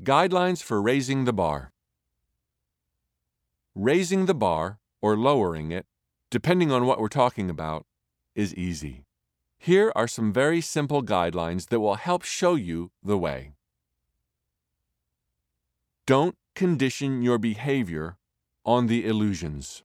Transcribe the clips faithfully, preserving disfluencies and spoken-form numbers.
Guidelines for raising the bar. Raising the bar, or lowering it, depending on what we're talking about, is easy. Here are some very simple guidelines that will help show you the way. Don't condition your behavior on the illusions.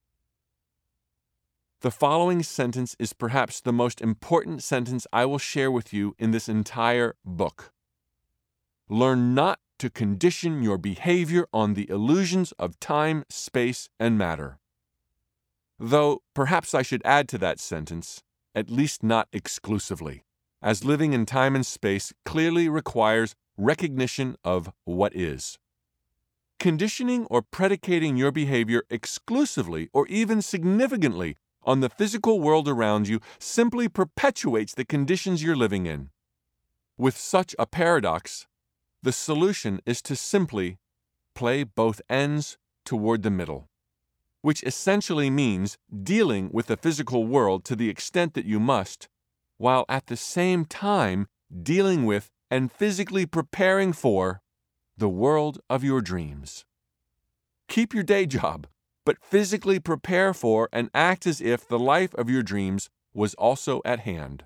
The following sentence is perhaps the most important sentence I will share with you in this entire book. Learn not to condition your behavior on the illusions of time, space, and matter. Though perhaps I should add to that sentence, at least not exclusively, as living in time and space clearly requires recognition of what is. Conditioning or predicating your behavior exclusively or even significantly on the physical world around you simply perpetuates the conditions you're living in. With such a paradox, the solution is to simply play both ends toward the middle, which essentially means dealing with the physical world to the extent that you must, while at the same time dealing with and physically preparing for the world of your dreams. Keep your day job, but physically prepare for and act as if the life of your dreams was also at hand.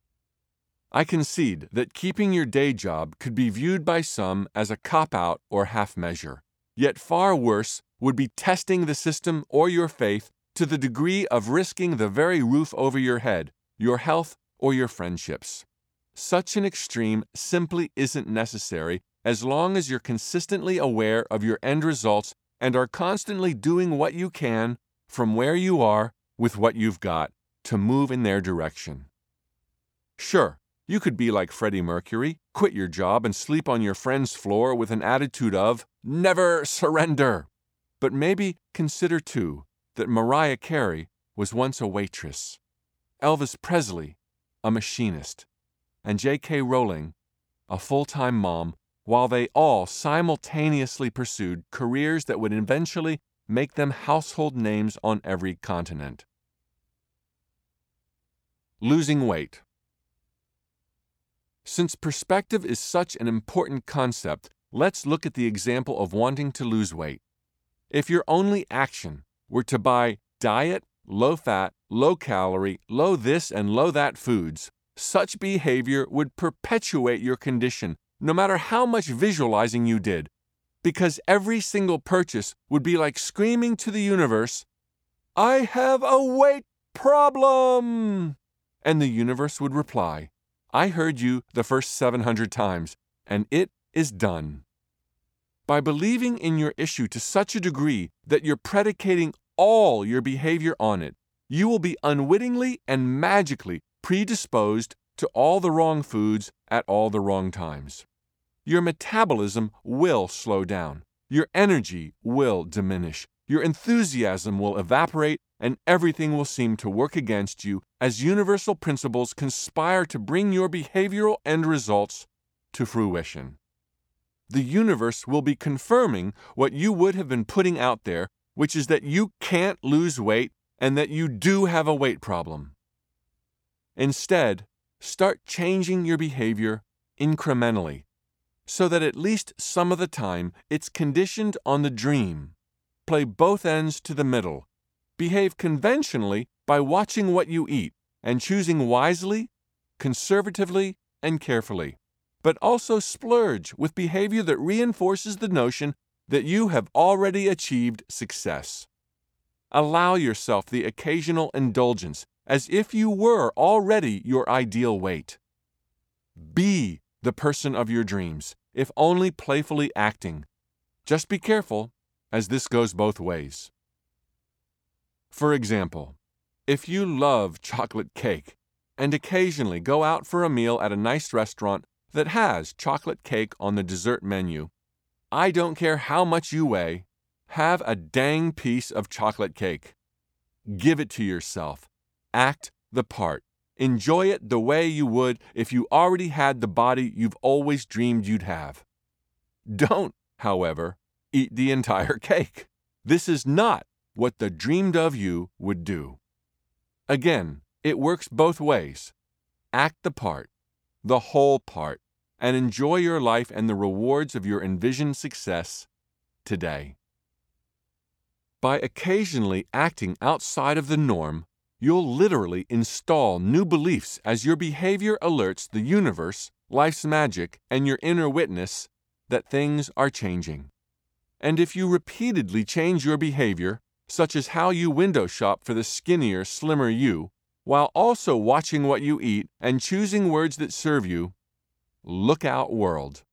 I concede that keeping your day job could be viewed by some as a cop-out or half-measure, yet far worse would be testing the system or your faith to the degree of risking the very roof over your head, your health, or your friendships. Such an extreme simply isn't necessary as long as you're consistently aware of your end results and are constantly doing what you can from where you are with what you've got to move in their direction. Sure, you could be like Freddie Mercury, quit your job and sleep on your friend's floor with an attitude of never surrender. But maybe consider too that Mariah Carey was once a waitress, Elvis Presley a machinist, and J K Rowling a full-time mom, while they all simultaneously pursued careers that would eventually make them household names on every continent. Losing weight. Since perspective is such an important concept, let's look at the example of wanting to lose weight. If your only action were to buy diet, low-fat, low-calorie, low this and low that foods, such behavior would perpetuate your condition, no matter how much visualizing you did, because every single purchase would be like screaming to the universe, "I have a weight problem!" And the universe would reply, "I heard you the first seven hundred times, and it is done." By believing in your issue to such a degree that you're predicating all your behavior on it, you will be unwittingly and magically predisposed to all the wrong foods at all the wrong times. Your metabolism will slow down, your energy will diminish, your enthusiasm will evaporate, and everything will seem to work against you as universal principles conspire to bring your behavioral end results to fruition. The universe will be confirming what you would have been putting out there, which is that you can't lose weight and that you do have a weight problem. Instead, start changing your behavior incrementally, so that at least some of the time it's conditioned on the dream. Play both ends to the middle. Behave conventionally by watching what you eat and choosing wisely, conservatively, and carefully, but also splurge with behavior that reinforces the notion that you have already achieved success. Allow yourself the occasional indulgence as if you were already your ideal weight. Be the person of your dreams, if only playfully acting. Just be careful, as this goes both ways. For example, if you love chocolate cake and occasionally go out for a meal at a nice restaurant that has chocolate cake on the dessert menu, I don't care how much you weigh, have a dang piece of chocolate cake. Give it to yourself. Act the part. Enjoy it the way you would if you already had the body you've always dreamed you'd have. Don't, however, eat the entire cake. This is not what the dreamed of you would do. Again, it works both ways. Act the part, the whole part, and enjoy your life and the rewards of your envisioned success today. By occasionally acting outside of the norm, you'll literally install new beliefs as your behavior alerts the universe, life's magic, and your inner witness that things are changing. And if you repeatedly change your behavior, such as how you window shop for the skinnier, slimmer you, while also watching what you eat and choosing words that serve you, look out, world.